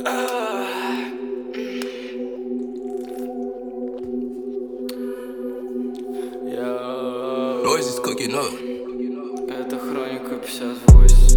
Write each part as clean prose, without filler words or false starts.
Noise is cooking up. Это Хроника 58.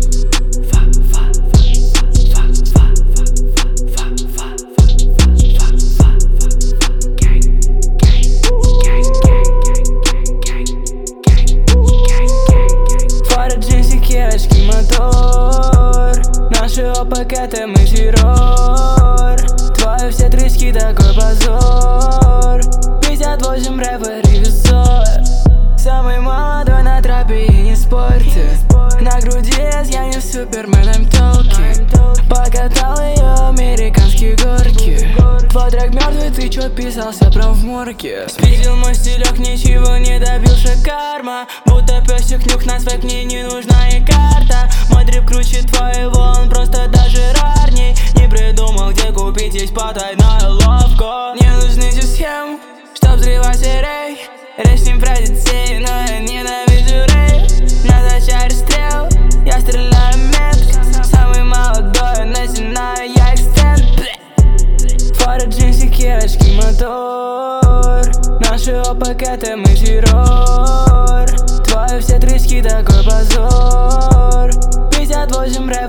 Фары, джинсики, очки, мотор. Наши ОПК, это мы террор. Твои все тряски, такой позор. 58 рэпер и весор. Самый молодой на тропе и не спорьте. На груди я не суперменом телки. Покатал ее американские горки. Твой трек мертвый, ты чё писался прям в морге? Спиздил мой стилек, ничего не добился карма. Будто песик нюх на свайп, мне не нужна и карта. Мой дрип круче твоего, он просто даже рарней. Не придумал, где купить, есть потайная лавка. Мне нужны все схемы, чтоб взрывать рей. Речь не про детей, но я ненавижу рейв. На зачаре стрел, я стреляю метко. Самый молодой, начинаю я экстенд. Фары, джинсики, очки, мотор. Наши ОПК, это мы террор. Твои все тряски, такой позор. 58 рэп.